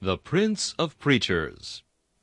The Prince of Preachers.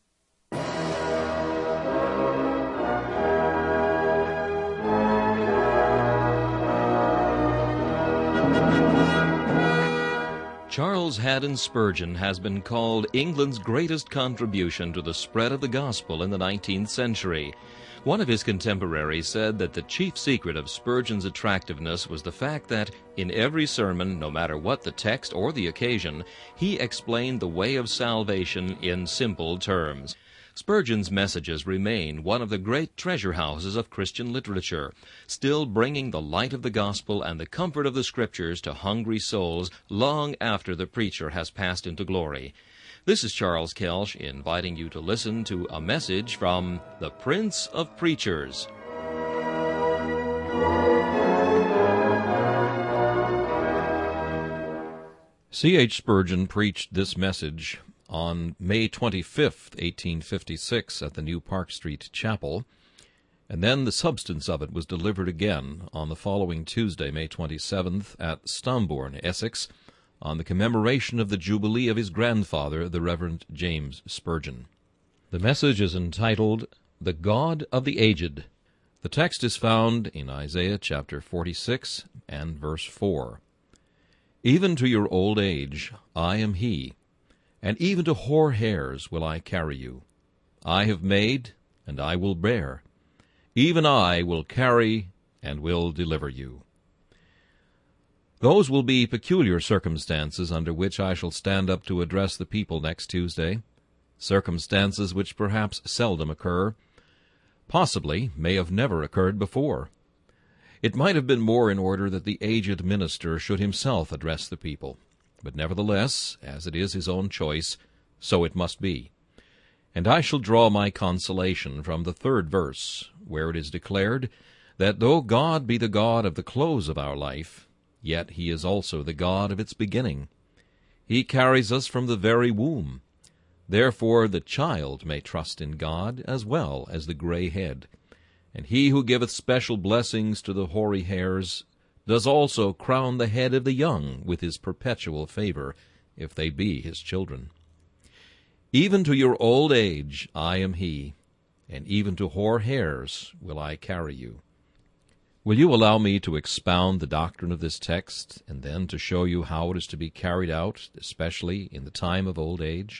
Charles Haddon Spurgeon has been called England's greatest contribution to the spread of the gospel in the 19th century. One of his contemporaries said that the chief secret of Spurgeon's attractiveness was the fact that, in every sermon, no matter what the text or the occasion, he explained the way of salvation in simple terms. Spurgeon's messages remain one of the great treasure houses of Christian literature, still bringing the light of the gospel and the comfort of the Scriptures to hungry souls long after the preacher has passed into glory. This is Charles Kelsch inviting you to listen to a message from the Prince of Preachers. C.H. Spurgeon preached this message on May 25th, 1856, at the New Park Street Chapel, and then the substance of it was delivered again on the following Tuesday, May 27th, at Stambourne, Essex, on the commemoration of the Jubilee of his grandfather, the Reverend James Spurgeon. The message is entitled, The God of the Aged. The text is found in Isaiah chapter 46 and verse 4. Even to your old age I am he, and even to hoar hairs will I carry you. I have made, and I will bear. Even I will carry, and will deliver you. Those will be peculiar circumstances under which I shall stand up to address the people next Tuesday, circumstances which perhaps seldom occur, possibly may have never occurred before. It might have been more in order that the aged minister should himself address the people. But nevertheless, as it is his own choice, so it must be. And I shall draw my consolation from the 3rd verse, where it is declared that though God be the God of the close of our life, yet he is also the God of its beginning. He carries us from the very womb. Therefore the child may trust in God as well as the gray head. And he who giveth special blessings to the hoary hairs does also crown the head of the young with his perpetual favor, if they be his children. Even to your old age I am he, and even to hoar hairs will I carry you. Will you allow me to expound the doctrine of this text, and then to show you how it is to be carried out, especially in the time of old age?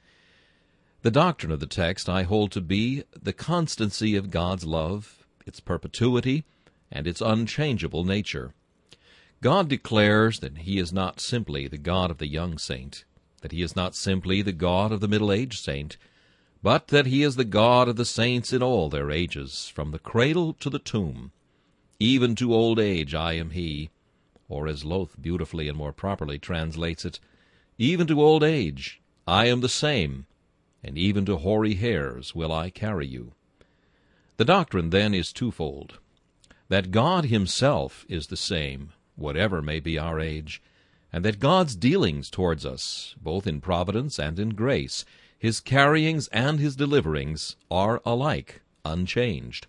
The doctrine of the text I hold to be the constancy of God's love, its perpetuity, and its unchangeable nature. God declares that he is not simply the God of the young saint, that he is not simply the God of the middle-aged saint, but that he is the God of the saints in all their ages, from the cradle to the tomb. Even to old age I am he, or as Lowth beautifully and more properly translates it, even to old age I am the same, and even to hoary hairs will I carry you. The doctrine, then, is twofold: that God himself is the same, whatever may be our age, and that God's dealings towards us, both in providence and in grace, his carryings and his deliverings, are alike unchanged.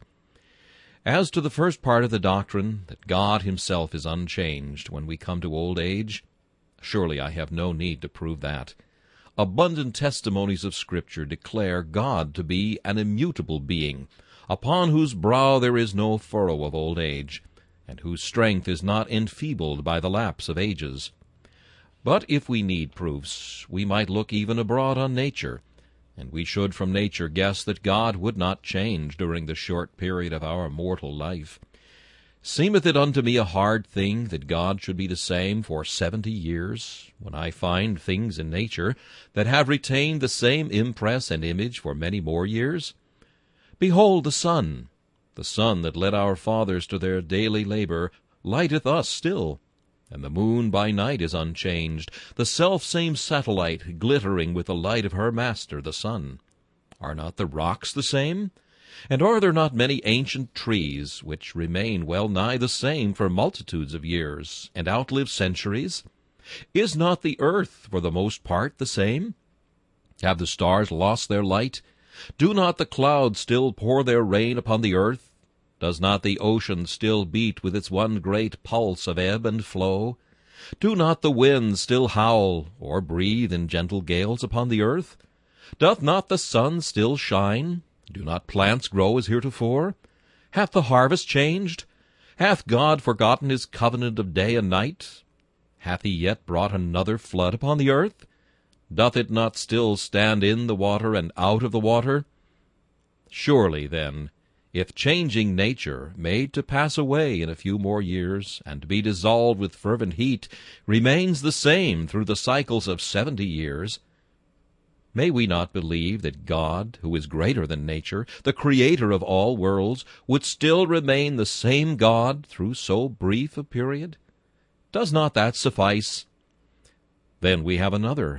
As to the first part of the doctrine, that God himself is unchanged when we come to old age, surely I have no need to prove that. Abundant testimonies of Scripture declare God to be an immutable being, upon whose brow there is no furrow of old age, and whose strength is not enfeebled by the lapse of ages. But if we need proofs, we might look even abroad on nature, and we should from nature guess that God would not change during the short period of our mortal life. Seemeth it unto me a hard thing that God should be the same for 70 years, when I find things in nature that have retained the same impress and image for many more years? Behold the sun that led our fathers to their daily labor, lighteth us still, and the moon by night is unchanged, the selfsame satellite glittering with the light of her master, the sun. Are not the rocks the same? And are there not many ancient trees which remain well nigh the same for multitudes of years, and outlive centuries? Is not the earth for the most part the same? Have the stars lost their light? Do not the clouds still pour their rain upon the earth? Does not the ocean still beat with its one great pulse of ebb and flow? Do not the winds still howl, or breathe in gentle gales upon the earth? Doth not the sun still shine? Do not plants grow as heretofore? Hath the harvest changed? Hath God forgotten his covenant of day and night? Hath he yet brought another flood upon the earth? Doth it not still stand in the water and out of the water? Surely, then, if changing nature, made to pass away in a few more years, and to be dissolved with fervent heat, remains the same through the cycles of 70 years, may we not believe that God, who is greater than nature, the creator of all worlds, would still remain the same God through so brief a period? Does not that suffice? Then we have another.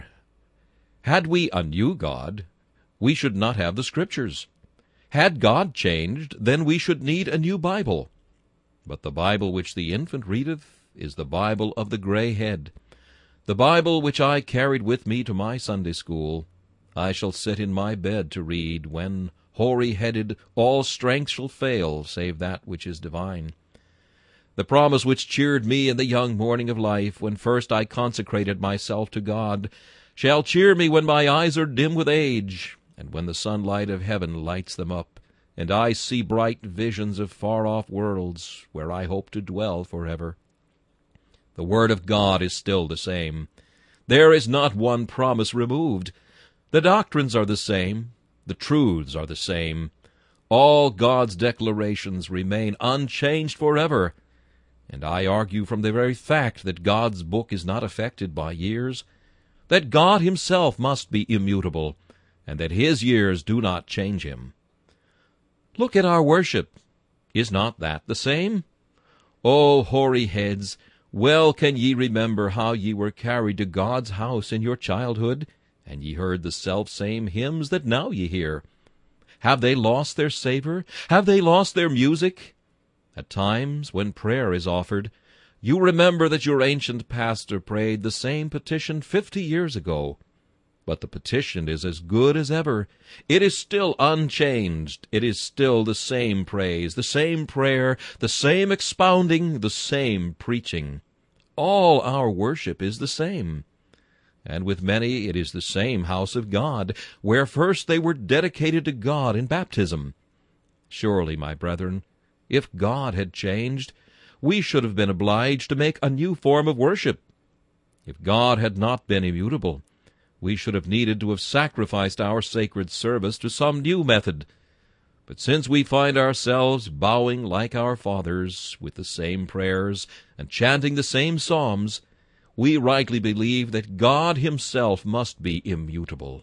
Had we a new God, we should not have the Scriptures. Had God changed, then we should need a new Bible. But the Bible which the infant readeth is the Bible of the gray head. The Bible which I carried with me to my Sunday school, I shall sit in my bed to read, when, hoary-headed, all strength shall fail, save that which is divine. The promise which cheered me in the young morning of life, when first I consecrated myself to God, shall cheer me when my eyes are dim with age, and when the sunlight of heaven lights them up, and I see bright visions of far-off worlds, where I hope to dwell forever. The Word of God is still the same. There is not one promise removed. The doctrines are the same. The truths are the same. All God's declarations remain unchanged forever. And I argue from the very fact that God's book is not affected by years, that God himself must be immutable, and that his years do not change him. Look at our worship. Is not that the same? O hoary heads, well can ye remember how ye were carried to God's house in your childhood, and ye heard the selfsame hymns that now ye hear. Have they lost their savor? Have they lost their music? At times, when prayer is offered, you remember that your ancient pastor prayed the same petition 50 years ago. But the petition is as good as ever. It is still unchanged. It is still the same praise, the same prayer, the same expounding, the same preaching. All our worship is the same. And with many it is the same house of God, where first they were dedicated to God in baptism. Surely, my brethren, if God had changed, we should have been obliged to make a new form of worship. If God had not been immutable, we should have needed to have sacrificed our sacred service to some new method. But since we find ourselves bowing like our fathers, with the same prayers, and chanting the same psalms, we rightly believe that God himself must be immutable.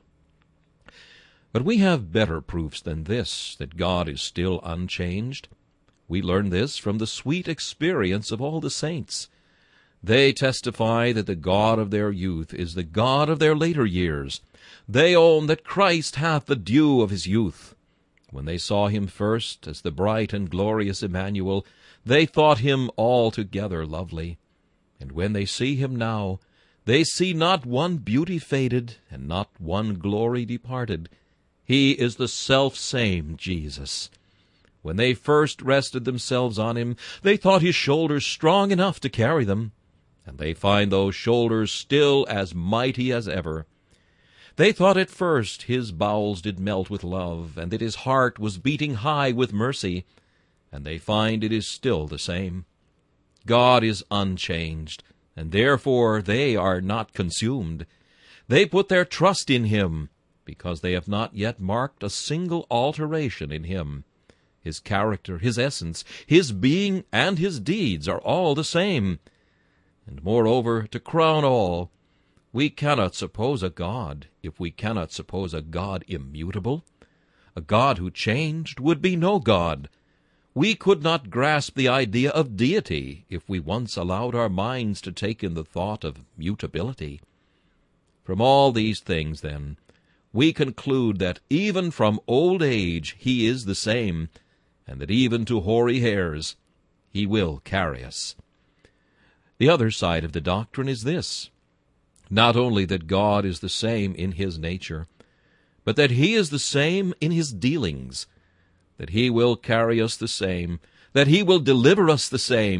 But we have better proofs than this, that God is still unchanged. We learn this from the sweet experience of all the saints. They testify that the God of their youth is the God of their later years. They own that Christ hath the dew of his youth. When they saw him first as the bright and glorious Emmanuel, they thought him altogether lovely. And when they see him now, they see not one beauty faded, and not one glory departed. He is the selfsame Jesus. When they first rested themselves on him, they thought his shoulders strong enough to carry them, and they find those shoulders still as mighty as ever. They thought at first his bowels did melt with love, and that his heart was beating high with mercy, and they find it is still the same. God is unchanged, and therefore they are not consumed. They put their trust in him, because they have not yet marked a single alteration in him. His character, his essence, his being, and his deeds are all the same. And moreover, to crown all, we cannot suppose a God if we cannot suppose a God immutable. A God who changed would be no God. We could not grasp the idea of deity if we once allowed our minds to take in the thought of mutability. From all these things, then, we conclude that even from old age he is the same, and that even to hoary hairs he will carry us. The other side of the doctrine is this: not only that God is the same in his nature, but that he is the same in his dealings, that he will carry us the same, that he will deliver us the same,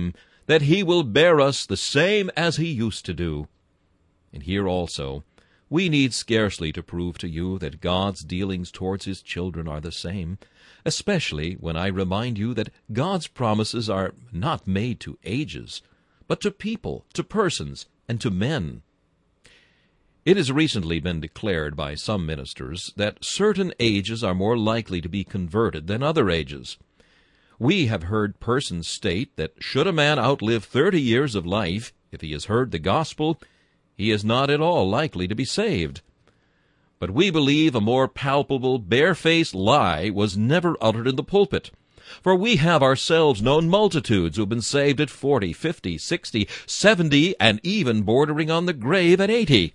that he will bear us the same as he used to do. And here also, we need scarcely to prove to you that God's dealings towards his children are the same, especially when I remind you that God's promises are not made to ages, but to people, to persons, and to men. It has recently been declared by some ministers that certain ages are more likely to be converted than other ages. We have heard persons state that should a man outlive 30 years of life, if he has heard the gospel, he is not at all likely to be saved. But we believe a more palpable, barefaced lie was never uttered in the pulpit. For we have ourselves known multitudes who have been saved at 40, 50, 60, 70, and even bordering on the grave at 80.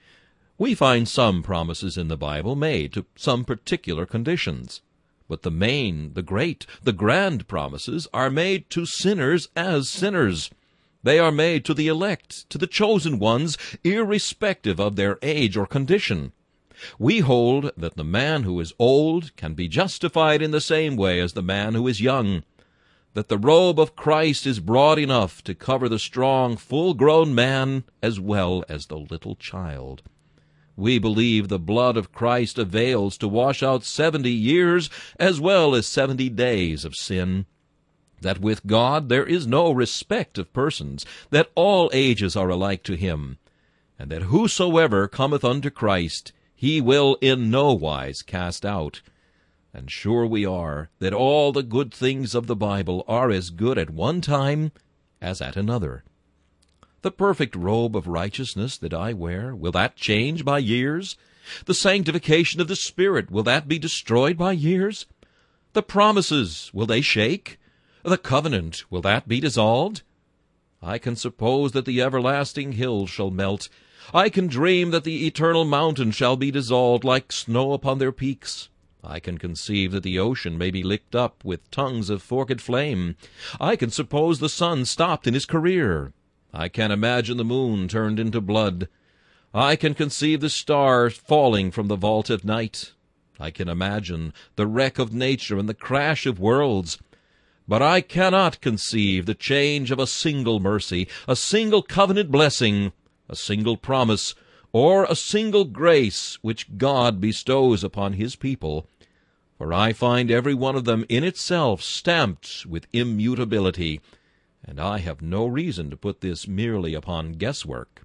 We find some promises in the Bible made to some particular conditions. But the main, the great, the grand promises are made to sinners as sinners. They are made to the elect, to the chosen ones, irrespective of their age or condition. We hold that the man who is old can be justified in the same way as the man who is young, that the robe of Christ is broad enough to cover the strong, full-grown man as well as the little child. We believe the blood of Christ avails to wash out 70 years as well as 70 days of sin, that with God there is no respect of persons, that all ages are alike to him, and that whosoever cometh unto Christ he will in no wise cast out. And sure we are that all the good things of the Bible are as good at one time as at another. The perfect robe of righteousness that I wear, will that change by years? The sanctification of the Spirit, will that be destroyed by years? The promises, will they shake? The covenant, will that be dissolved? I can suppose that the everlasting hills shall melt. I can dream that the eternal mountains shall be dissolved like snow upon their peaks. I can conceive that the ocean may be licked up with tongues of forked flame. I can suppose the sun stopped in his career. I can imagine the moon turned into blood. I can conceive the stars falling from the vault of night. I can imagine the wreck of nature and the crash of worlds. But I cannot conceive the change of a single mercy, a single covenant blessing, a single promise, or a single grace which God bestows upon his people. For I find every one of them in itself stamped with immutability, and I have no reason to put this merely upon guesswork.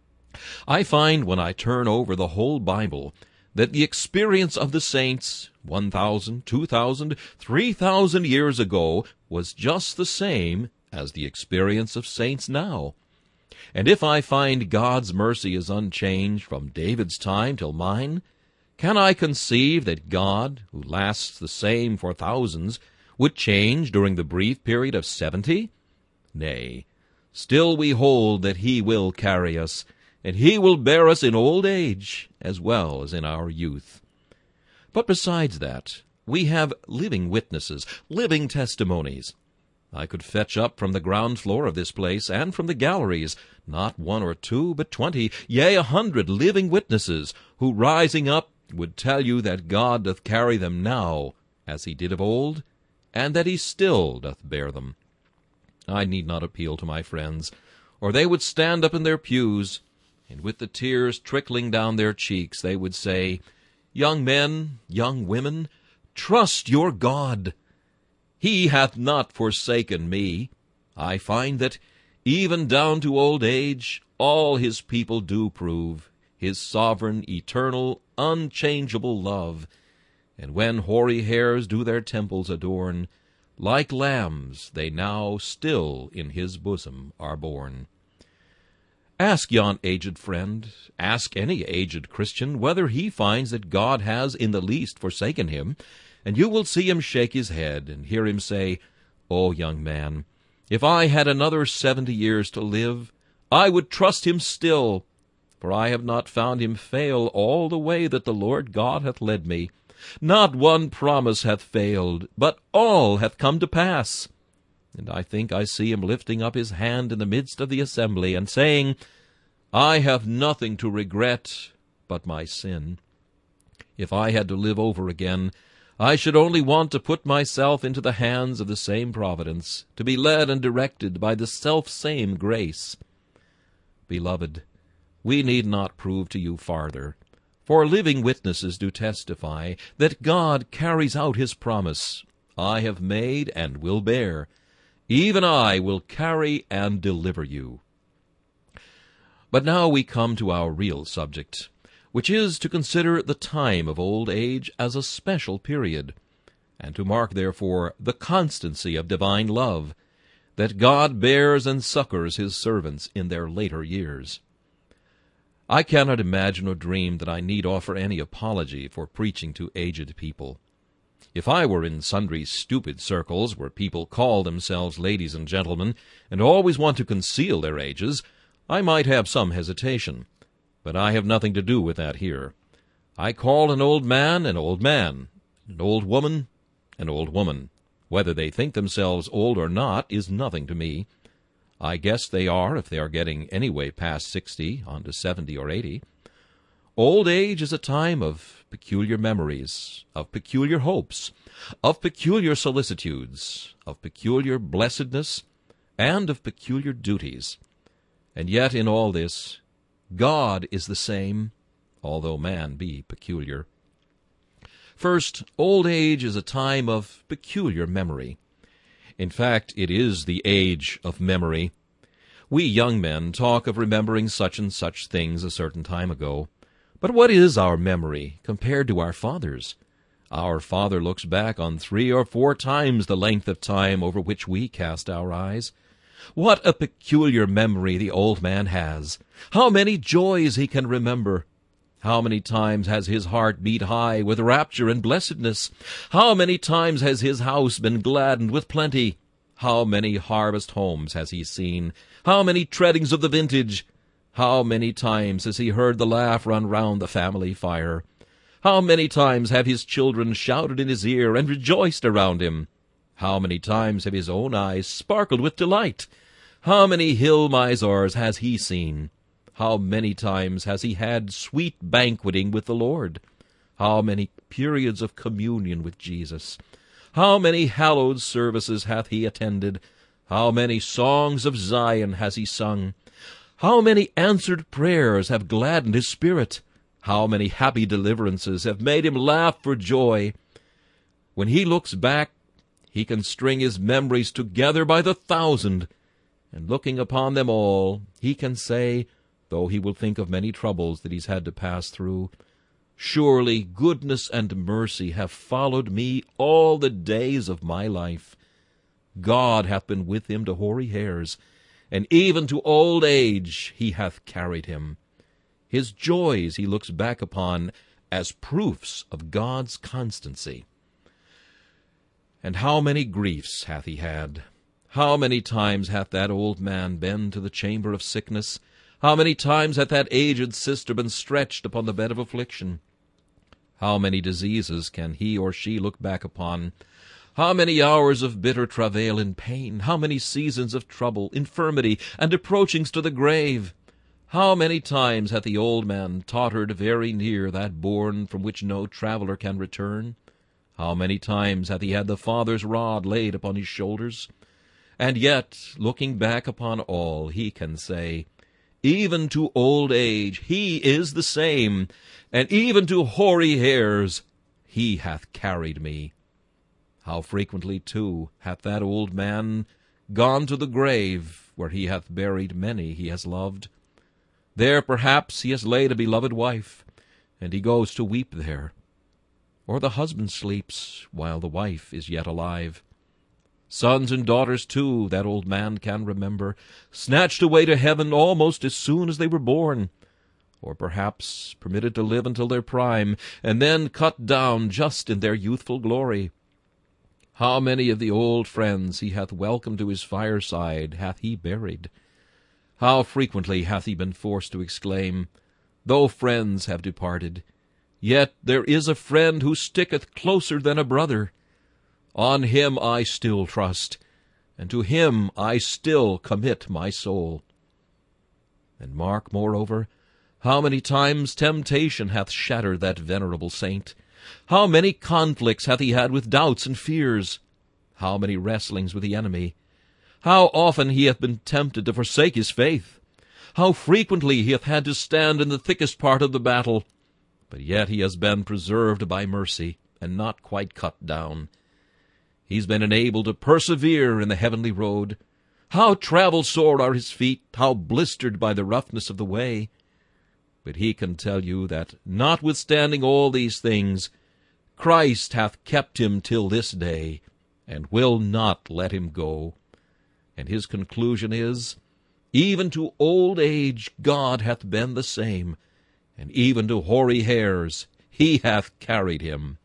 I find when I turn over the whole Bible that the experience of the saints 1,000, 2,000, 3,000 years ago was just the same as the experience of saints now. And if I find God's mercy is unchanged from David's time till mine, can I conceive that God, who lasts the same for thousands, would change during the brief period of 70? Nay, still we hold that he will carry us, and he will bear us in old age as well as in our youth. But besides that, we have living witnesses, living testimonies. I could fetch up from the ground floor of this place and from the galleries, not 1 or 2, but 20, yea, 100 living witnesses, who rising up would tell you that God doth carry them now, as he did of old, and that he still doth bear them. I need not appeal to my friends, or they would stand up in their pews, and with the tears trickling down their cheeks, they would say, Young men, young women, trust your God. He hath not forsaken me. I find that, even down to old age, all his people do prove his sovereign, eternal, unchangeable love. And when hoary hairs do their temples adorn, like lambs they now still in his bosom are born. Ask yon aged friend, ask any aged Christian, whether he finds that God has in the least forsaken him, and you will see him shake his head and hear him say, O young man, if I had another 70 years to live, I would trust him still, for I have not found him fail all the way that the Lord God hath led me. Not one promise hath failed, but all hath come to pass. And I think I see him lifting up his hand in the midst of the assembly, and saying, I have nothing to regret but my sin. If I had to live over again, I should only want to put myself into the hands of the same providence, to be led and directed by the self-same grace. Beloved, we need not prove to you farther, for living witnesses do testify that God carries out his promise, I have made and will bear. Even I will carry and deliver you. But now we come to our real subject, which is to consider the time of old age as a special period, and to mark, therefore, the constancy of divine love, that God bears and succors his servants in their later years. I cannot imagine or dream that I need offer any apology for preaching to aged people. If I were in sundry stupid circles where people call themselves ladies and gentlemen, and always want to conceal their ages, I might have some hesitation. But I have nothing to do with that here. I call an old man, an old man, an old woman, an old woman. Whether they think themselves old or not is nothing to me. I guess they are if they are getting anyway past 60, on to 70 or 80. Old age is a time of peculiar memories, of peculiar hopes, of peculiar solicitudes, of peculiar blessedness, and of peculiar duties. And yet in all this, God is the same, although man be peculiar. First, old age is a time of peculiar memory. In fact, it is the age of memory. We young men talk of remembering such and such things a certain time ago. But what is our memory compared to our father's? Our father looks back on 3 or 4 times the length of time over which we cast our eyes. What a peculiar memory the old man has! How many joys he can remember! How many times has his heart beat high with rapture and blessedness! How many times has his house been gladdened with plenty! How many harvest homes has he seen! How many treadings of the vintage! How many times has he heard the laugh run round the family fire! How many times have his children shouted in his ear and rejoiced around him! How many times have his own eyes sparkled with delight! How many hill misers has he seen! How many times has he had sweet banqueting with the Lord! How many periods of communion with Jesus! How many hallowed services hath he attended! How many songs of Zion has he sung! How many answered prayers have gladdened his spirit! How many happy deliverances have made him laugh for joy! When he looks back, he can string his memories together by the 1,000, and looking upon them all, he can say, though he will think of many troubles that he's had to pass through, surely goodness and mercy have followed me all the days of my life. God hath been with him to hoary hairs, and even to old age he hath carried him. His joys he looks back upon as proofs of God's constancy. And how many griefs hath he had! How many times hath that old man been to the chamber of sickness! How many times hath that aged sister been stretched upon the bed of affliction! How many diseases can he or she look back upon! How many hours of bitter travail in pain! How many seasons of trouble, infirmity, and approachings to the grave! How many times hath the old man tottered very near that bourne from which no traveller can return! How many times hath he had the Father's rod laid upon his shoulders! And yet, looking back upon all, he can say, even to old age he is the same, and even to hoary hairs he hath carried me. How frequently, too, hath that old man gone to the grave, where he hath buried many he has loved. There, perhaps, he has laid a beloved wife, and he goes to weep there. Or the husband sleeps, while the wife is yet alive. Sons and daughters, too, that old man can remember, snatched away to heaven almost as soon as they were born, or perhaps permitted to live until their prime, and then cut down just in their youthful glory. How many of the old friends he hath welcomed to his fireside hath he buried! How frequently hath he been forced to exclaim, though friends have departed, yet there is a friend who sticketh closer than a brother. On him I still trust, and to him I still commit my soul. And mark, moreover, how many times temptation hath shattered that venerable saint, How many conflicts hath he had with doubts and fears? How many wrestlings with the enemy? How often he hath been tempted to forsake his faith? How frequently he hath had to stand in the thickest part of the battle? But yet he has been preserved by mercy, and not quite cut down. He's been enabled to persevere in the heavenly road. How travel-sore are his feet, how blistered by the roughness of the way. But he can tell you that, notwithstanding all these things, Christ hath kept him till this day, and will not let him go. And his conclusion is, even to old age God hath been the same, and even to hoary hairs he hath carried him.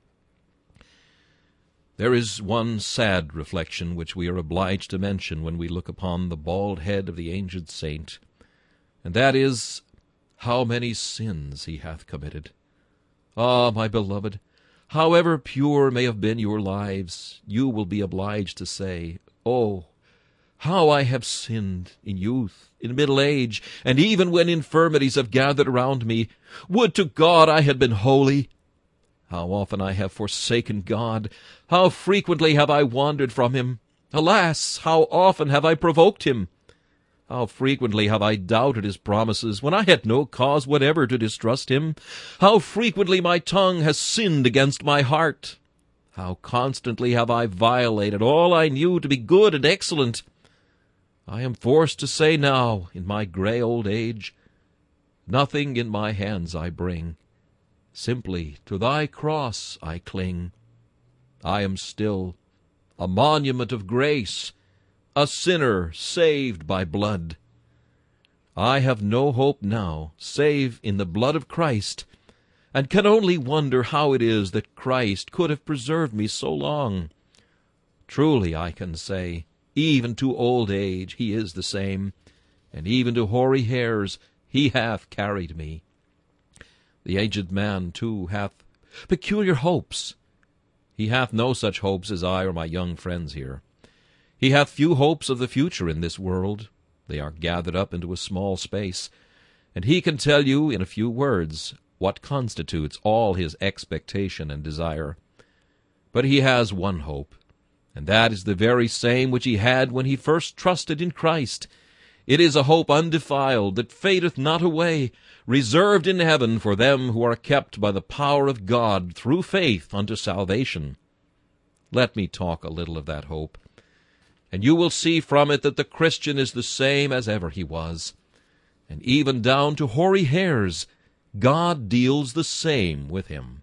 There is one sad reflection which we are obliged to mention when we look upon the bald head of the aged saint, and that is, how many sins he hath committed. Ah, my beloved, however pure may have been your lives, you will be obliged to say, "Oh, how I have sinned in youth, in middle age, and even when infirmities have gathered around me. Would to God I had been holy! How often I have forsaken God! How frequently have I wandered from him! Alas, how often have I provoked him! How frequently have I doubted his promises, when I had no cause whatever to distrust him! How frequently my tongue has sinned against my heart! How constantly have I violated all I knew to be good and excellent! I am forced to say now, in my gray old age, nothing in my hands I bring. Simply to thy cross I cling. I am still a monument of grace, a sinner saved by blood. I have no hope now, save in the blood of Christ, and can only wonder how it is that Christ could have preserved me so long. Truly I can say, even to old age he is the same, and even to hoary hairs he hath carried me. The aged man, too, hath peculiar hopes. He hath no such hopes as I or my young friends here. He hath few hopes of the future in this world. They are gathered up into a small space, and he can tell you in a few words what constitutes all his expectation and desire. But he has one hope, and that is the very same which he had when he first trusted in Christ. It is a hope undefiled, that fadeth not away, reserved in heaven for them who are kept by the power of God through faith unto salvation. Let me talk a little of that hope, and you will see from it that the Christian is the same as ever he was, and even down to hoary hairs God deals the same with him.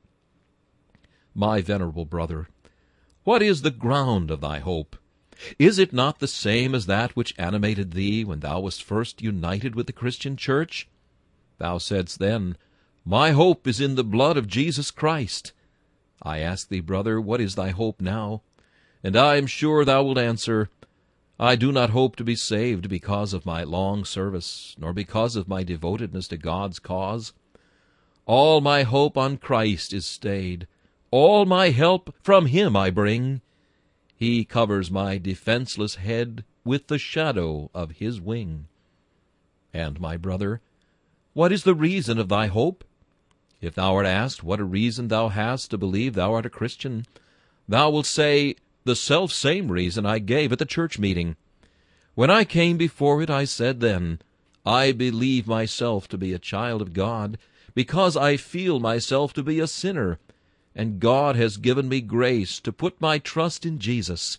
My venerable brother, what is the ground of thy hope? Is it not the same as that which animated thee when thou wast first united with the Christian church? Thou saidst then, My hope is in the blood of Jesus Christ. I ask thee, brother, what is thy hope now? And I am sure thou wilt answer, I do not hope to be saved because of my long service, nor because of my devotedness to God's cause. All my hope on Christ is stayed. All my help from him I bring. He covers my defenseless head with the shadow of his wing. And, my brother, what is the reason of thy hope? If thou art asked what a reason thou hast to believe thou art a Christian, thou wilt say, the self-same reason I gave at the church meeting. When I came before it, I said then, I believe myself to be a child of God, because I feel myself to be a sinner, and God has given me grace to put my trust in Jesus.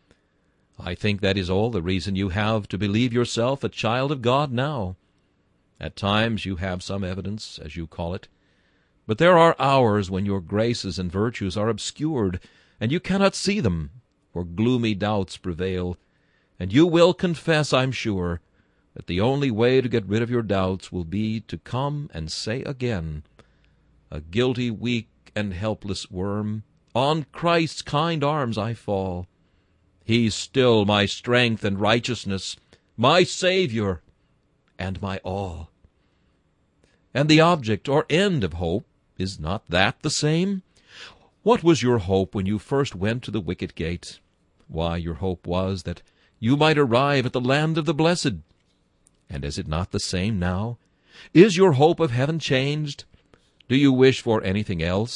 I think that is all the reason you have to believe yourself a child of God now. At times you have some evidence, as you call it, but there are hours when your graces and virtues are obscured, and you cannot see them, for gloomy doubts prevail, and you will confess, I'm sure, that the only way to get rid of your doubts will be to come and say again, a guilty, weak, and helpless worm, on Christ's kind arms I fall. He's still my strength and righteousness, my Savior, and my all. And the object or end of hope, is not that the same? What was your hope when you first went to the wicket gate? Why, your hope was that you might arrive at the land of the blessed. And is it not the same now? Is your hope of heaven changed? Do you wish for anything else,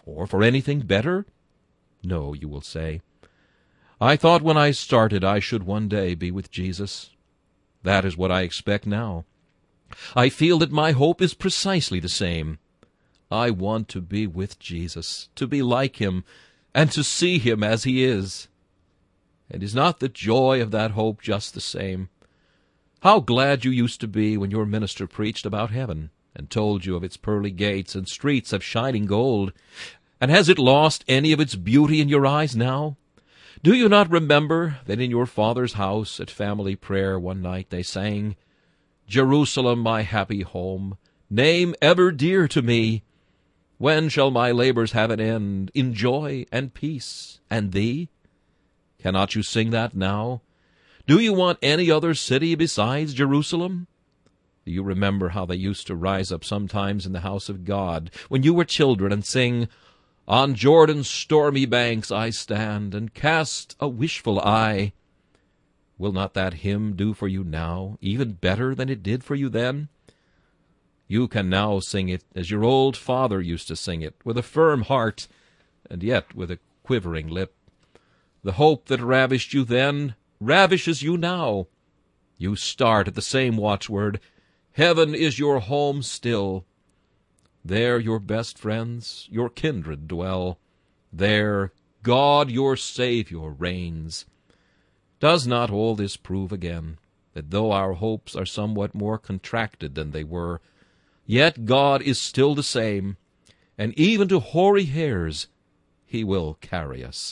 or for anything better? No, you will say. I thought when I started I should one day be with Jesus. That is what I expect now. I feel that my hope is precisely the same. I want to be with Jesus, to be like him, and to see him as he is. And is not the joy of that hope just the same? How glad you used to be when your minister preached about heaven, and told you of its pearly gates and streets of shining gold. And has it lost any of its beauty in your eyes now? Do you not remember that in your father's house at family prayer one night they sang, "Jerusalem, my happy home, name ever dear to me. When shall my labors have an end, in joy and peace and thee?" Cannot you sing that now? Do you want any other city besides Jerusalem? Do you remember how they used to rise up sometimes in the house of God, when you were children, and sing, "On Jordan's stormy banks I stand, and cast a wishful eye"? Will not that hymn do for you now, even better than it did for you then? You can now sing it as your old father used to sing it, with a firm heart, and yet with a quivering lip. The hope that ravished you then ravishes you now. You start at the same watchword, "Heaven is your home still." There your best friends, your kindred dwell. There God your Savior reigns. Does not all this prove again that though our hopes are somewhat more contracted than they were, yet God is still the same, and even to hoary hairs he will carry us?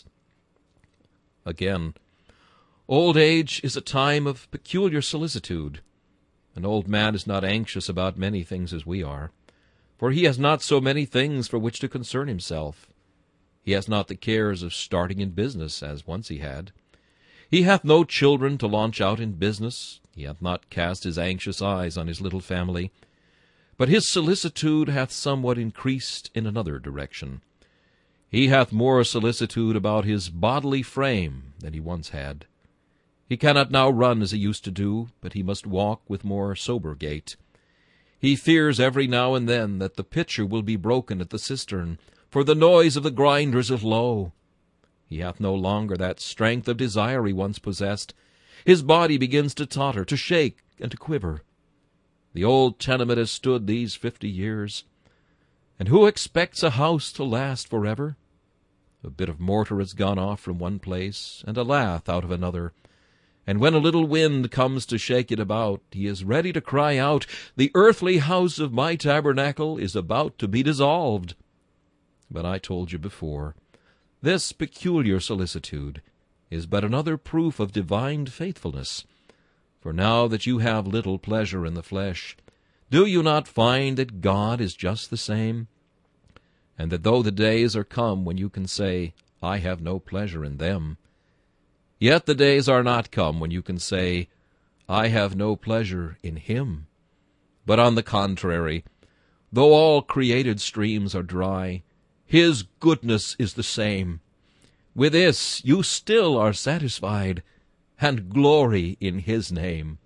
Again, old age is a time of peculiar solicitude. An old man is not anxious about many things as we are, for he has not so many things for which to concern himself. He has not the cares of starting in business as once he had. He hath no children to launch out in business. He hath not cast his anxious eyes on his little family. But his solicitude hath somewhat increased in another direction. He hath more solicitude about his bodily frame than he once had. He cannot now run as he used to do, but he must walk with more sober gait. He fears every now and then that the pitcher will be broken at the cistern, for the noise of the grinders is low. He hath no longer that strength of desire he once possessed. His body begins to totter, to shake, and to quiver. The old tenement has stood these 50 years. And who expects a house to last forever? A bit of mortar has gone off from one place, and a lath out of another. And when a little wind comes to shake it about, he is ready to cry out, "The earthly house of my tabernacle is about to be dissolved." But I told you before, this peculiar solicitude is but another proof of divine faithfulness. For now that you have little pleasure in the flesh, do you not find that God is just the same? And that though the days are come when you can say, "I have no pleasure in them," yet the days are not come when you can say, "I have no pleasure in him." But on the contrary, though all created streams are dry, his goodness is the same. With this you still are satisfied, and glory in his name.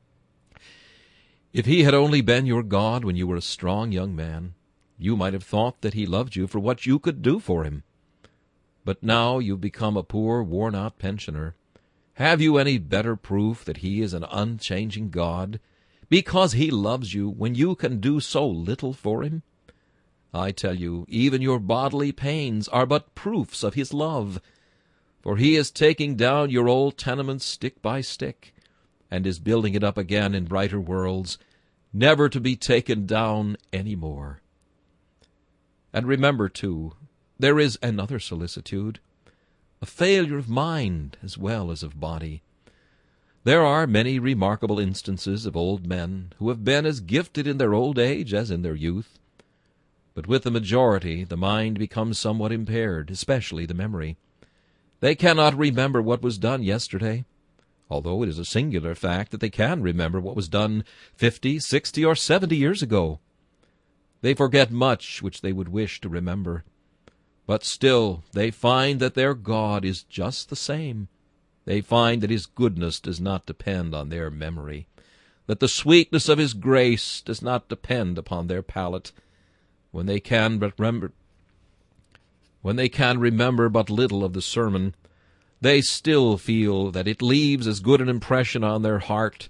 If he had only been your God when you were a strong young man, you might have thought that he loved you for what you could do for him. But now you've become a poor, worn-out pensioner. Have you any better proof that he is an unchanging God, because he loves you when you can do so little for him? I tell you, even your bodily pains are but proofs of his love, for he is taking down your old tenement stick by stick, and is building it up again in brighter worlds, never to be taken down any more. And remember, too, there is another solicitude, a failure of mind as well as of body. There are many remarkable instances of old men who have been as gifted in their old age as in their youth. But with the majority the mind becomes somewhat impaired, especially the memory. They cannot remember what was done yesterday, although it is a singular fact that they can remember what was done 50, 60, or 70 years ago. They forget much which they would wish to remember, but still they find that their God is just the same. They find that his goodness does not depend on their memory, that the sweetness of his grace does not depend upon their palate. When they can but remember, when they can remember but little of the sermon, they still feel that it leaves as good an impression on their heart.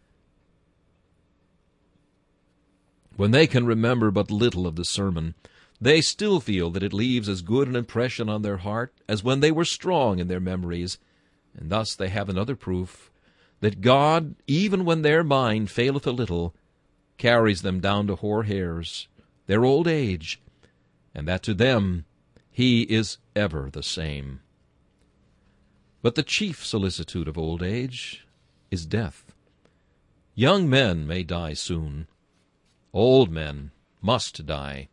When they can remember but little of the sermon, they still feel that it leaves as good an impression on their heart as when they were strong in their memories, and thus they have another proof that God, even when their mind faileth a little, carries them down to hoar hairs, their old age, and that to them He is ever the same. But the chief solicitude of old age is death. Young men may die soon. Old men must die.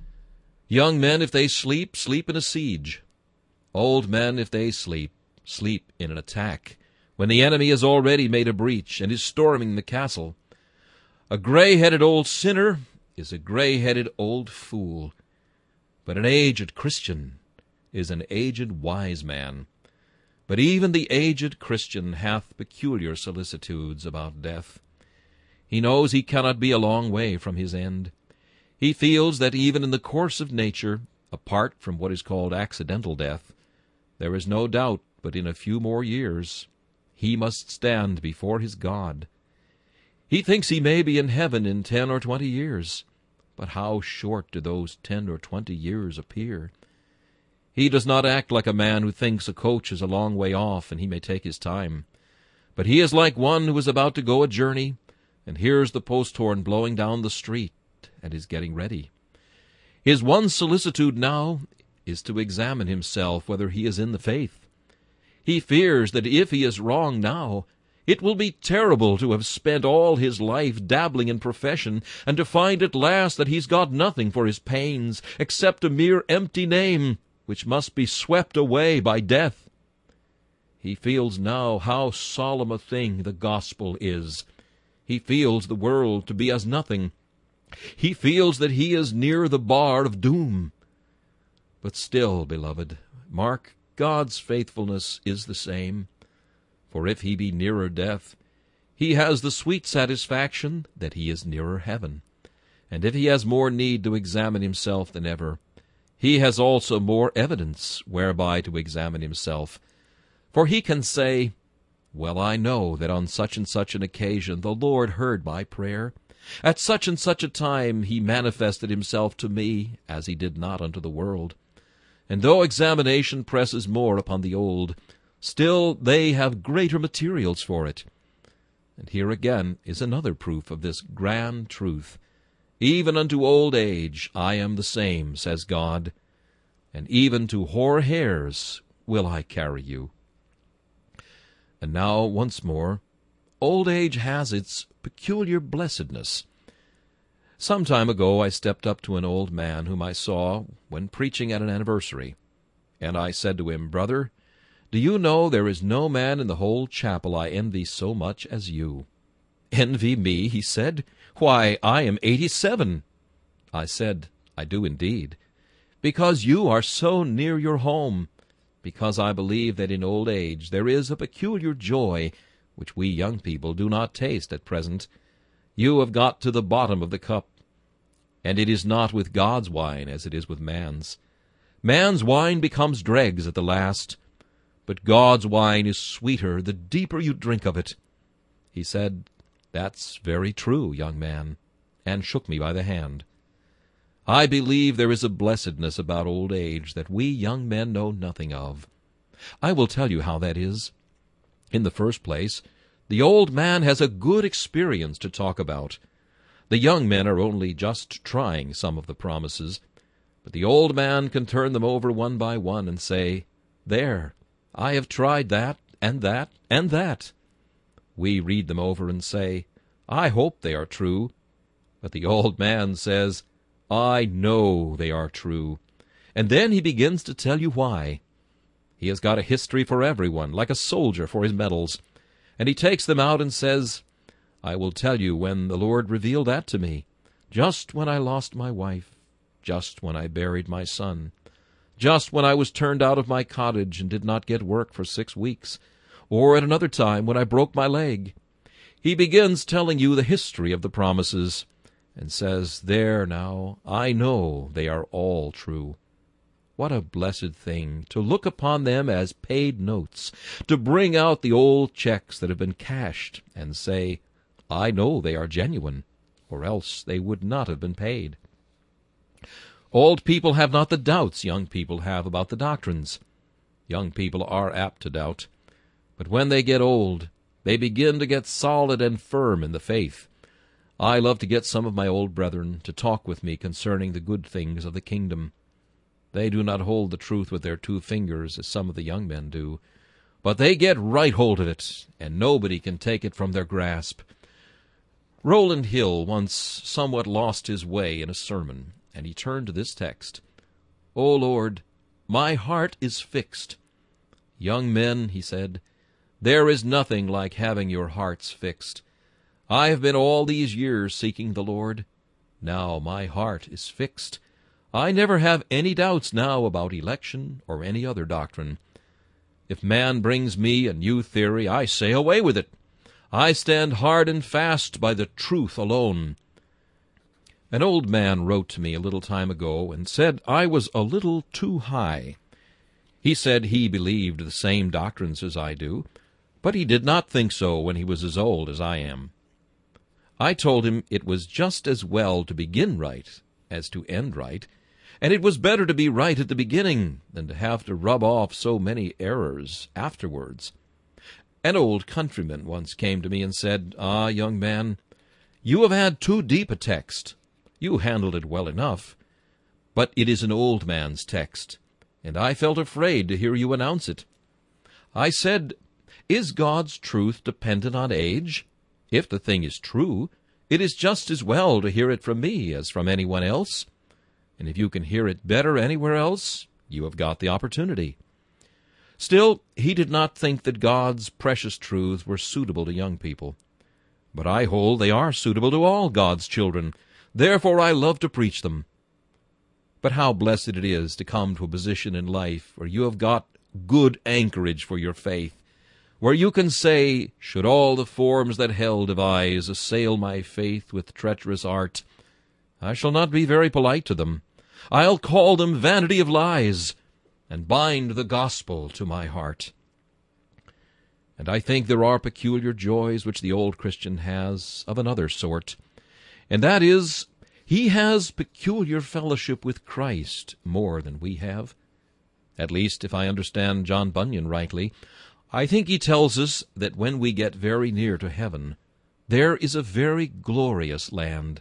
Young men, if they sleep, sleep in a siege. Old men, if they sleep, sleep in an attack, when the enemy has already made a breach and is storming the castle. A gray-headed old sinner is a gray-headed old fool, but an aged Christian is an aged wise man. But even the aged Christian hath peculiar solicitudes about death. He knows he cannot be a long way from his end. He feels that even in the course of nature, apart from what is called accidental death, there is no doubt but in a few more years he must stand before his God. He thinks he may be in heaven in 10 or 20 years, but how short do those 10 or 20 years appear? He does not act like a man who thinks a coach is a long way off and he may take his time, but he is like one who is about to go a journey and hears the post horn blowing down the street and is getting ready. His one solicitude now is to examine himself whether he is in the faith. He fears that if he is wrong now, it will be terrible to have spent all his life dabbling in profession, and to find at last that he's got nothing for his pains except a mere empty name, which must be swept away by death. He feels now how solemn a thing the gospel is. He feels the world to be as nothing. He feels that he is near the bar of doom. But still, beloved, mark, God's faithfulness is the same. For if he be nearer death, he has the sweet satisfaction that he is nearer heaven. And if he has more need to examine himself than ever, he has also more evidence whereby to examine himself. For he can say, "Well, I know that on such and such an occasion the Lord heard my prayer. At such and such a time he manifested himself to me, as he did not unto the world." And though examination presses more upon the old, still they have greater materials for it. And here again is another proof of this grand truth. Even unto old age I am the same, says God, and even to hoar hairs will I carry you. And now, once more, old age has its peculiar blessedness. Some time ago I stepped up to an old man whom I saw when preaching at an anniversary, and I said to him, "Brother, do you know there is no man in the whole chapel I envy so much as you?" "Envy me?" he said. "Why, I am 87. I said, "I do indeed, because you are so near your home, because I believe that in old age there is a peculiar joy which we young people do not taste at present. You have got to the bottom of the cup, and it is not with God's wine as it is with man's. Man's wine becomes dregs at the last, but God's wine is sweeter the deeper you drink of it." He said, "That's very true, young man," and shook me by the hand. I believe there is a blessedness about old age that we young men know nothing of. I will tell you how that is. In the first place, the old man has a good experience to talk about. The young men are only just trying some of the promises, but the old man can turn them over one by one and say, "There, I have tried that, and that, and that." We read them over and say, "I hope they are true." But the old man says, "I know they are true." And then he begins to tell you why. He has got a history for everyone, like a soldier for his medals. And he takes them out and says, "I will tell you when the Lord revealed that to me. Just when I lost my wife, just when I buried my son, just when I was turned out of my cottage and did not get work for 6 weeks, or at another time when I broke my leg." He begins telling you the history of the promises, and says, "There now, I know they are all true." What a blessed thing to look upon them as paid notes, to bring out the old checks that have been cashed and say, I know they are genuine, or else they would not have been paid. Old people have not the doubts young people have about the doctrines. Young people are apt to doubt, but when they get old, they begin to get solid and firm in the faith. I love to get some of my old brethren to talk with me concerning the good things of the kingdom. They do not hold the truth with their 2 fingers as some of the young men do, but they get right hold of it, and nobody can take it from their grasp. Rowland Hill once somewhat lost his way in a sermon, and he turned to this text, O Lord, my heart is fixed. Young men, he said, there is nothing like having your hearts fixed. I have been all these years seeking the Lord. Now my heart is fixed. I never have any doubts now about election or any other doctrine. If man brings me a new theory, I say away with it. I stand hard and fast by the truth alone. An old man wrote to me a little time ago and said I was a little too high. He said he believed the same doctrines as I do, but he did not think so when he was as old as I am. I told him it was just as well to begin right as to end right, and it was better to be right at the beginning than to have to rub off so many errors afterwards. An old countryman once came to me and said, Ah, young man, you have had too deep a text. You handled it well enough, but it is an old man's text, and I felt afraid to hear you announce it. I said, Is God's truth dependent on age? If the thing is true, it is just as well to hear it from me as from anyone else. And if you can hear it better anywhere else, you have got the opportunity. Still, he did not think that God's precious truths were suitable to young people. But I hold they are suitable to all God's children. Therefore I love to preach them. But how blessed it is to come to a position in life where you have got good anchorage for your faith, where you can say, should all the forms that hell devise assail my faith with treacherous art, I shall not be very polite to them. I'll call them vanity of lies, and bind the gospel to my heart. And I think there are peculiar joys which the old Christian has of another sort, and that is, he has peculiar fellowship with Christ more than we have. At least, if I understand John Bunyan rightly, I think he tells us that when we get very near to heaven, there is a very glorious land.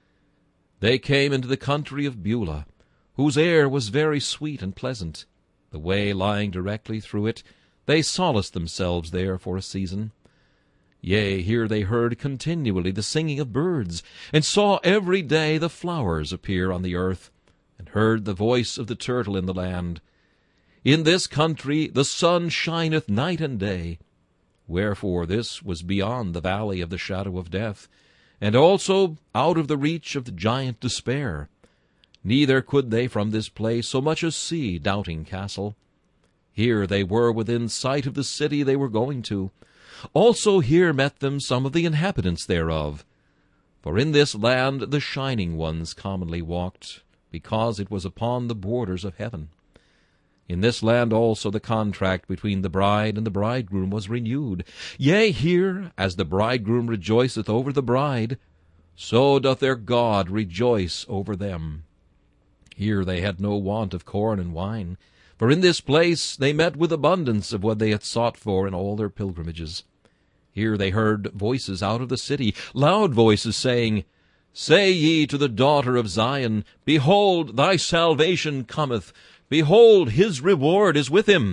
They came into the country of Beulah, whose air was very sweet and pleasant. The way lying directly through it, they solaced themselves there for a season. Yea, here they heard continually the singing of birds, and saw every day the flowers appear on the earth, and heard the voice of the turtle in the land. In this country the sun shineth night and day. Wherefore this was beyond the valley of the shadow of death, and also out of the reach of the giant despair. Neither could they from this place so much as see Doubting Castle. Here they were within sight of the city they were going to. Also here met them some of the inhabitants thereof. For in this land the shining ones commonly walked, because it was upon the borders of heaven. In this land also the contract between the bride and the bridegroom was renewed. Yea, here, as the bridegroom rejoiceth over the bride, so doth their God rejoice over them. Here they had no want of corn and wine, for in this place they met with abundance of what they had sought for in all their pilgrimages. Here they heard voices out of the city, loud voices saying, Say ye to the daughter of Zion, Behold, thy salvation cometh. Behold, his reward is with him.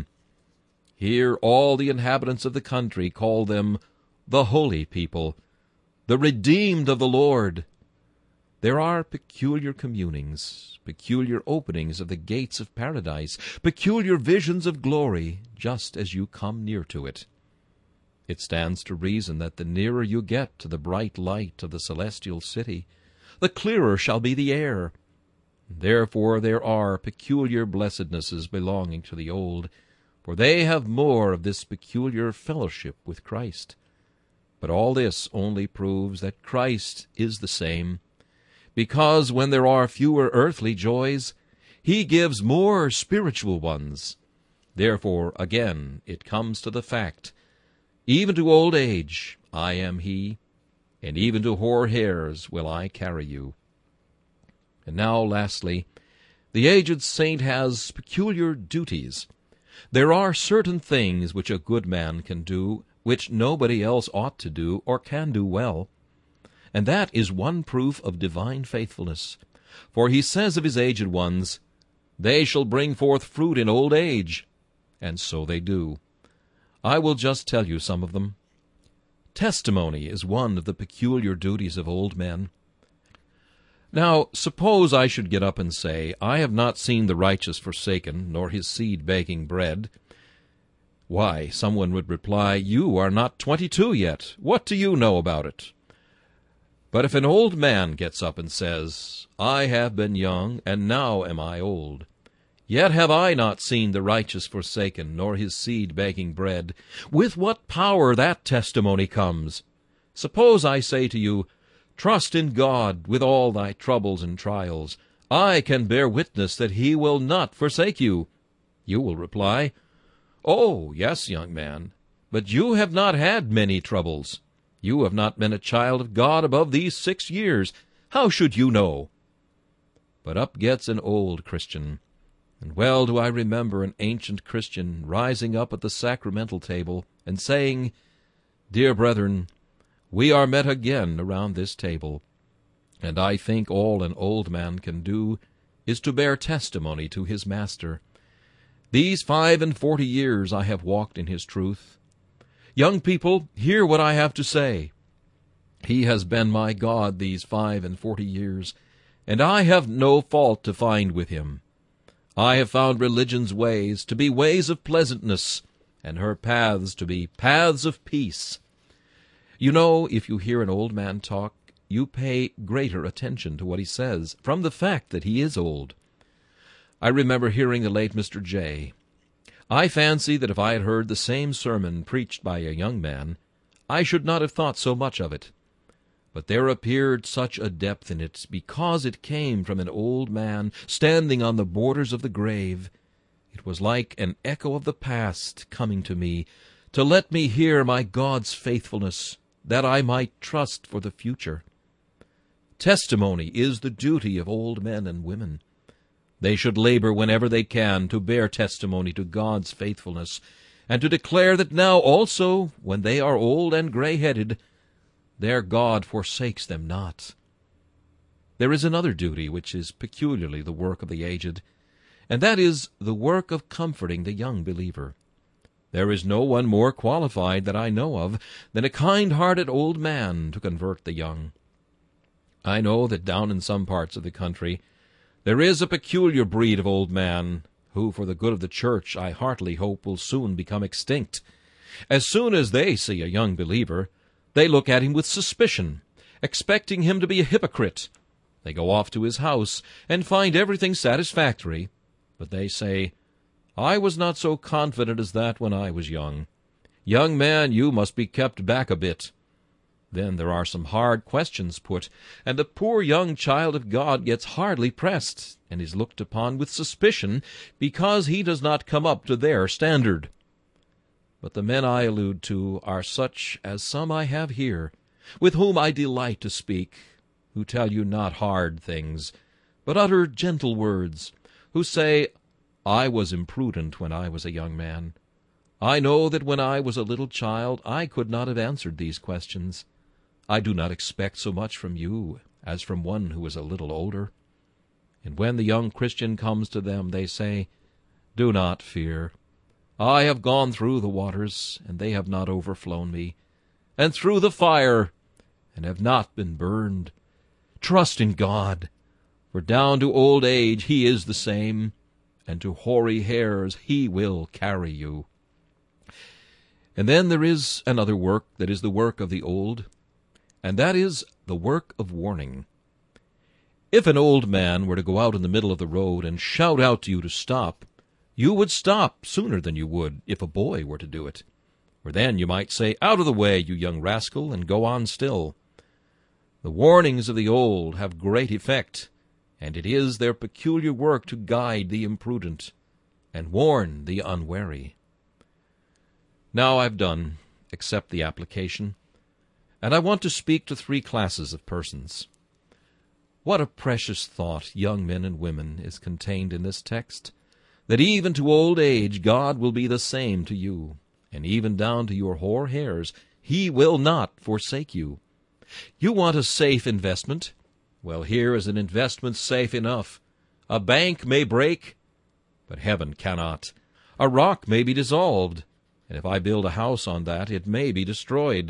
Here all the inhabitants of the country call them the holy people, the redeemed of the Lord. There are peculiar communings, peculiar openings of the gates of paradise, peculiar visions of glory, just as you come near to it. It stands to reason that the nearer you get to the bright light of the celestial city, the clearer shall be the air. Therefore there are peculiar blessednesses belonging to the old, for they have more of this peculiar fellowship with Christ. But all this only proves that Christ is the same, because when there are fewer earthly joys, He gives more spiritual ones. Therefore, again, it comes to the fact, even to old age I am he, and even to hoar hairs will I carry you. And now, lastly, the aged saint has peculiar duties. There are certain things which a good man can do, which nobody else ought to do or can do well. And that is one proof of divine faithfulness. For he says of his aged ones, "They shall bring forth fruit in old age." And so they do. I will just tell you some of them. Testimony is one of the peculiar duties of old men. Now, suppose I should get up and say, "I have not seen the righteous forsaken, nor his seed begging bread." Why, someone would reply, "You are not 22 yet. What do you know about it?" But if an old man gets up and says, "I have been young, and now am I old, yet have I not seen the righteous forsaken, nor his seed begging bread," with what power that testimony comes! Suppose I say to you, "Trust in God with all thy troubles and trials. I can bear witness that he will not forsake you." You will reply, "Oh, yes, young man, but you have not had many troubles. You have not been a child of God above these 6 years. How should you know?" But up gets an old Christian, and well do I remember an ancient Christian rising up at the sacramental table and saying, "Dear brethren, we are met again around this table, and I think all an old man can do is to bear testimony to his Master. These 45 years I have walked in his truth. Young people, hear what I have to say. He has been my God these 45 years, and I have no fault to find with him. I have found religion's ways to be ways of pleasantness, and her paths to be paths of peace. You know, if you hear an old man talk, you pay greater attention to what he says, from the fact that he is old. I remember hearing the late Mr. J. I fancy that if I had heard the same sermon preached by a young man, I should not have thought so much of it. But there appeared such a depth in it, because it came from an old man standing on the borders of the grave. It was like an echo of the past coming to me, to let me hear my God's faithfulness, that I might trust for the future. Testimony is the duty of old men and women. They should labor whenever they can to bear testimony to God's faithfulness, and to declare that now also, when they are old and gray-headed, their God forsakes them not. There is another duty which is peculiarly the work of the aged, and that is the work of comforting the young believer. There is no one more qualified that I know of than a kind-hearted old man to convert the young. I know that down in some parts of the country there is a peculiar breed of old man, who for the good of the church I heartily hope will soon become extinct. As soon as they see a young believer, they look at him with suspicion, expecting him to be a hypocrite. They go off to his house and find everything satisfactory, but they say, "I was not so confident as that when I was young. Young man, you must be kept back a bit." Then there are some hard questions put, and the poor young child of God gets hardly pressed, and is looked upon with suspicion because he does not come up to their standard. But the men I allude to are such as some I have here, with whom I delight to speak, who tell you not hard things, but utter gentle words, who say, "I was imprudent when I was a young man. I know that when I was a little child I could not have answered these questions. I do not expect so much from you as from one who is a little older." And when the young Christian comes to them, they say, "Do not fear. I have gone through the waters, and they have not overflown me, and through the fire, and have not been burned. Trust in God, for down to old age he is the same, and to hoary hairs he will carry you." And then there is another work that is the work of the old, and that is the work of warning. If an old man were to go out in the middle of the road and shout out to you to stop, you would stop sooner than you would if a boy were to do it. For then you might say, "Out of the way, you young rascal," and go on still. The warnings of the old have great effect, and it is their peculiar work to guide the imprudent and warn the unwary. Now I've done, except the application, and I want to speak to 3 classes of persons. What a precious thought, young men and women, is contained in this text, that even to old age God will be the same to you, and even down to your hoar hairs He will not forsake you. You want a safe investment? Well, here is an investment safe enough. A bank may break, but heaven cannot. A rock may be dissolved, and if I build a house on that, it may be destroyed.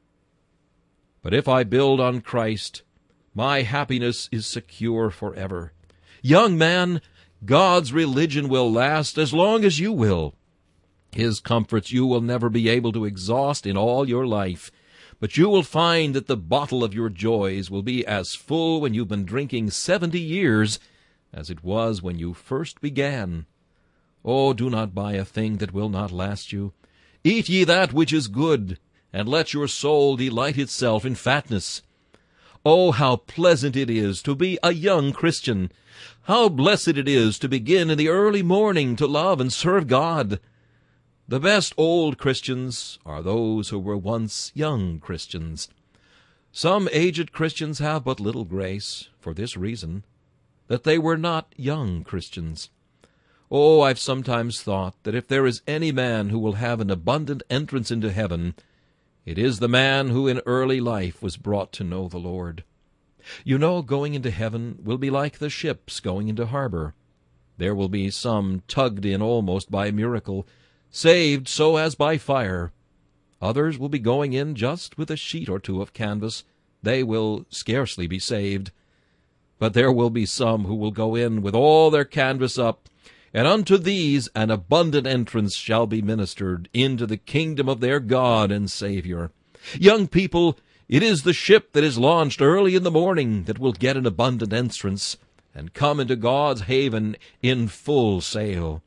But if I build on Christ, my happiness is secure forever. Young man, God's religion will last as long as you will. His comforts you will never be able to exhaust in all your life, but you will find that the bottle of your joys will be as full when you've been drinking 70 years as it was when you first began. Oh, do not buy a thing that will not last you. Eat ye that which is good, and let your soul delight itself in fatness. Oh, how pleasant it is to be a young Christian! How blessed it is to begin in the early morning to love and serve God! The best old Christians are those who were once young Christians. Some aged Christians have but little grace, for this reason, that they were not young Christians. Oh, I've sometimes thought that if there is any man who will have an abundant entrance into heaven, it is the man who in early life was brought to know the Lord. You know, going into heaven will be like the ships going into harbor. There will be some tugged in almost by miracle, saved so as by fire. Others will be going in just with a sheet or 2 of canvas. They will scarcely be saved. But there will be some who will go in with all their canvas up, and unto these an abundant entrance shall be ministered into the kingdom of their God and Savior. Young people, it is the ship that is launched early in the morning that will get an abundant entrance and come into God's haven in full sail.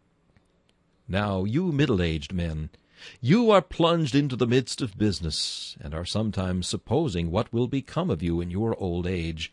Now, you middle-aged men, you are plunged into the midst of business, and are sometimes supposing what will become of you in your old age.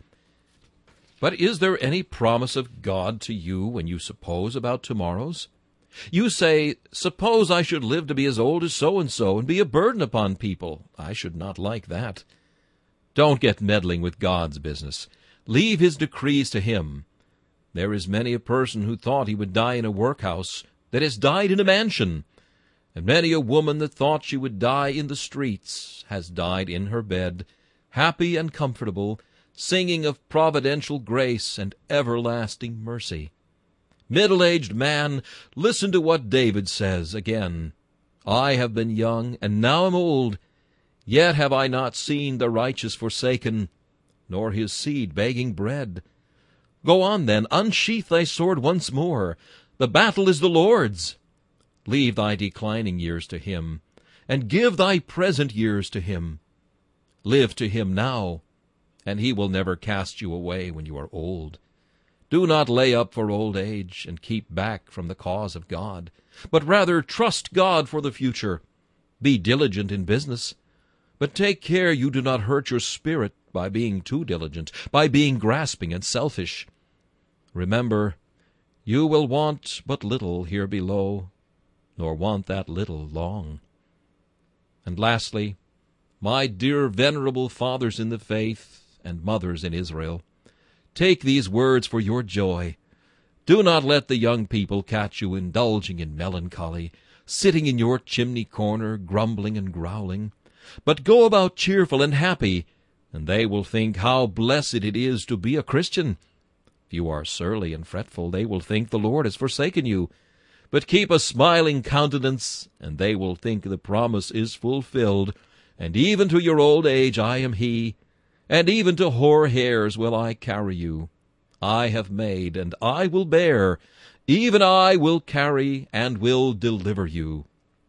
But is there any promise of God to you when you suppose about tomorrows? You say, suppose I should live to be as old as so-and-so and be a burden upon people. I should not like that. Don't get meddling with God's business. Leave His decrees to Him. There is many a person who thought he would die in a workhouse that has died in a mansion, and many a woman that thought she would die in the streets has died in her bed, happy and comfortable, singing of providential grace and everlasting mercy. Middle-aged man, listen to what David says again. I have been young, and now am old, yet have I not seen the righteous forsaken, nor his seed begging bread. Go on, then, unsheath thy sword once more. The battle is the Lord's. Leave thy declining years to Him, and give thy present years to Him. Live to Him now, and He will never cast you away when you are old. Do not lay up for old age, and keep back from the cause of God, but rather trust God for the future. Be diligent in business, but take care you do not hurt your spirit by being too diligent, by being grasping and selfish. Remember, you will want but little here below, nor want that little long. And lastly, my dear venerable fathers in the faith and mothers in Israel, take these words for your joy. Do not let the young people catch you indulging in melancholy, sitting in your chimney corner, grumbling and growling, but go about cheerful and happy, and they will think how blessed it is to be a Christian. If you are surly and fretful, they will think the Lord has forsaken you. But keep a smiling countenance, and they will think the promise is fulfilled, and even to your old age I am He, and even to hoar hairs will I carry you. I have made, and I will bear, even I will carry, and will deliver you.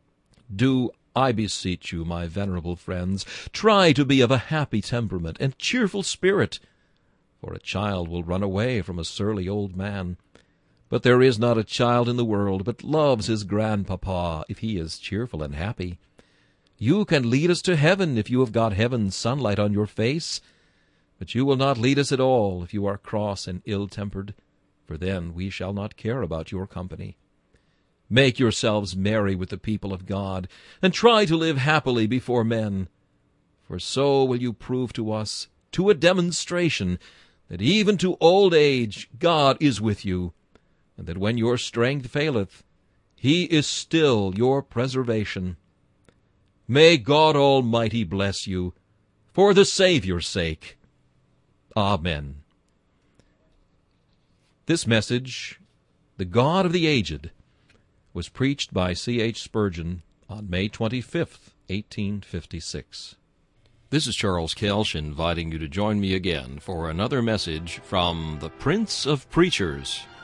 Do, I beseech you, my venerable friends, try to be of a happy temperament and cheerful spirit, for a child will run away from a surly old man. But there is not a child in the world but loves his grandpapa if he is cheerful and happy. You can lead us to heaven if you have got heaven's sunlight on your face. But you will not lead us at all if you are cross and ill-tempered, for then we shall not care about your company. Make yourselves merry with the people of God, and try to live happily before men. For so will you prove to us, to a demonstration, that even to old age God is with you, and that when your strength faileth, he is still your preservation. May God Almighty bless you, for the Saviour's sake. Amen. This message, The God of the Aged, was preached by C.H. Spurgeon on May 25th, 1856. This is Charles Kelsch inviting you to join me again for another message from the Prince of Preachers.